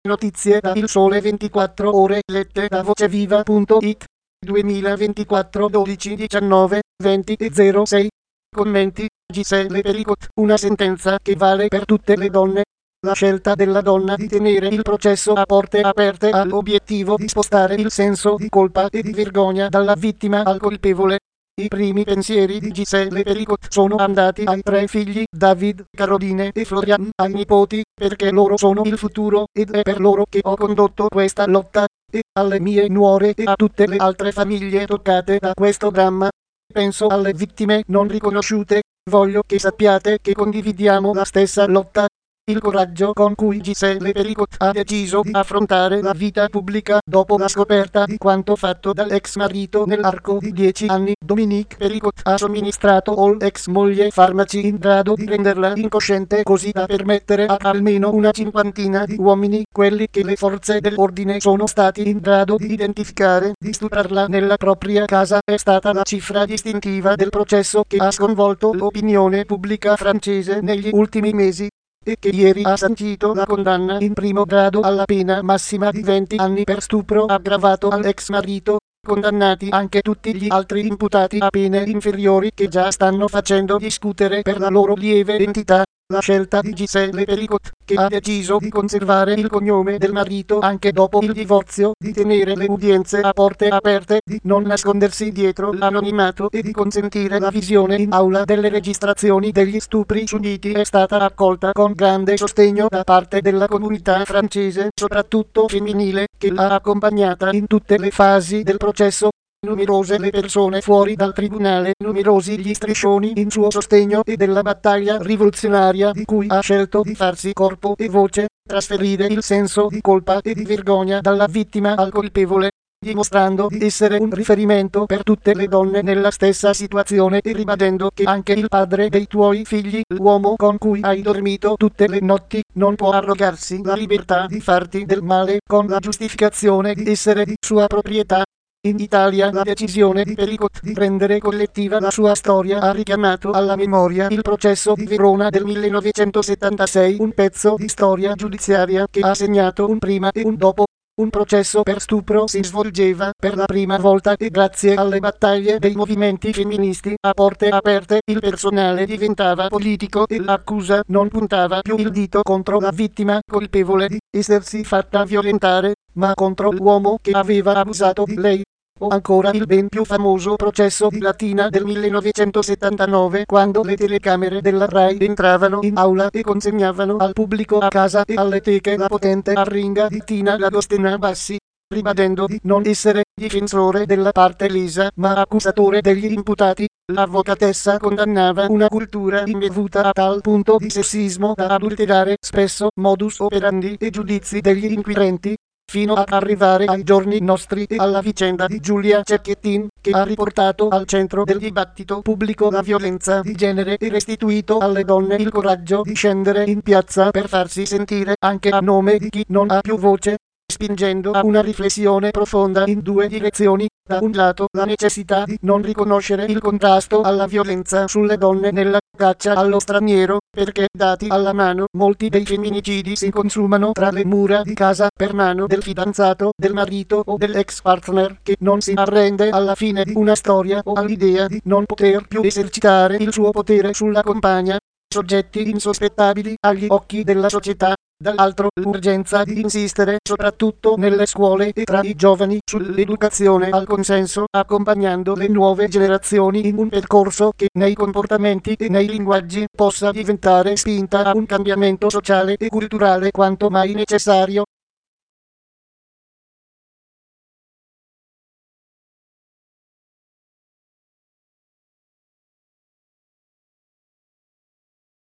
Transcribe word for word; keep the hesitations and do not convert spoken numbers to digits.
Notizie da Il Sole ventiquattro Ore lette da voceviva punto it duemilaventiquattro dodici diciannove venti e zero sei. Commenti. Giselle Pelicot, una sentenza che vale per tutte le donne. La scelta della donna di tenere il processo a porte aperte ha l'obiettivo di spostare il senso di colpa e di vergogna dalla vittima al colpevole. I primi pensieri di Giselle Pelicot sono andati ai tre figli, David, Caroline e Florian, ai nipoti, perché loro sono il futuro, ed è per loro che ho condotto questa lotta, e alle mie nuore e a tutte le altre famiglie toccate da questo dramma. Penso alle vittime non riconosciute, voglio che sappiate che condividiamo la stessa lotta. Il coraggio con cui Giselle Pelicot ha deciso di affrontare la vita pubblica dopo la scoperta di quanto fatto dall'ex marito nell'arco di dieci anni. Dominique Pelicot ha somministrato all'ex moglie farmaci in grado di renderla incosciente, così da permettere a almeno una cinquantina di uomini, quelli che le forze dell'ordine sono stati in grado di identificare, di stuprarla nella propria casa. È stata la cifra distintiva del processo che ha sconvolto l'opinione pubblica francese negli ultimi mesi, e che ieri ha sancito la condanna in primo grado alla pena massima di venti anni per stupro aggravato all'ex marito, condannati anche tutti gli altri imputati a pene inferiori che già stanno facendo discutere per la loro lieve entità. La scelta di Giselle Pelicot, che ha deciso di conservare il cognome del marito anche dopo il divorzio, di tenere le udienze a porte aperte, di non nascondersi dietro l'anonimato e di consentire la visione in aula delle registrazioni degli stupri subiti, è stata accolta con grande sostegno da parte della comunità francese, soprattutto femminile, che l'ha accompagnata in tutte le fasi del processo. Numerose le persone fuori dal tribunale, numerosi gli striscioni in suo sostegno e della battaglia rivoluzionaria di cui ha scelto di farsi corpo e voce, trasferire il senso di colpa e di vergogna dalla vittima al colpevole, dimostrando di essere un riferimento per tutte le donne nella stessa situazione e ribadendo che anche il padre dei tuoi figli, l'uomo con cui hai dormito tutte le notti, non può arrogarsi la libertà di farti del male con la giustificazione di essere di sua proprietà. In Italia la decisione di Pelicot di rendere collettiva la sua storia ha richiamato alla memoria il processo di Verona del millenovecentosettantasei, un pezzo di storia giudiziaria che ha segnato un prima e un dopo. Un processo per stupro si svolgeva per la prima volta e grazie alle battaglie dei movimenti femministi a porte aperte il personale diventava politico e l'accusa non puntava più il dito contro la vittima colpevole di essersi fatta violentare, ma contro l'uomo che aveva abusato di lei. O ancora il ben più famoso processo di Latina del millenovecentosettantanove, quando le telecamere della Rai entravano in aula e consegnavano al pubblico a casa e alle teche la potente arringa di Tina L'Agostena Bassi, ribadendo di non essere difensore della parte lesa ma accusatore degli imputati. L'avvocatessa condannava una cultura imbevuta a tal punto di sessismo da adulterare spesso modus operandi e giudizi degli inquirenti, fino ad arrivare ai giorni nostri e alla vicenda di Giulia Cecchettin, che ha riportato al centro del dibattito pubblico la violenza di genere e restituito alle donne il coraggio di scendere in piazza per farsi sentire anche a nome di chi non ha più voce, spingendo a una riflessione profonda in due direzioni. Da un lato la necessità di non riconoscere il contrasto alla violenza sulle donne nella caccia allo straniero, perché dati alla mano molti dei femminicidi si consumano tra le mura di casa per mano del fidanzato, del marito o dell'ex partner che non si arrende alla fine di una storia o all'idea di non poter più esercitare il suo potere sulla compagna, soggetti insospettabili agli occhi della società. Dall'altro l'urgenza di insistere soprattutto nelle scuole e tra i giovani sull'educazione al consenso, accompagnando le nuove generazioni in un percorso che nei comportamenti e nei linguaggi possa diventare spinta a un cambiamento sociale e culturale quanto mai necessario.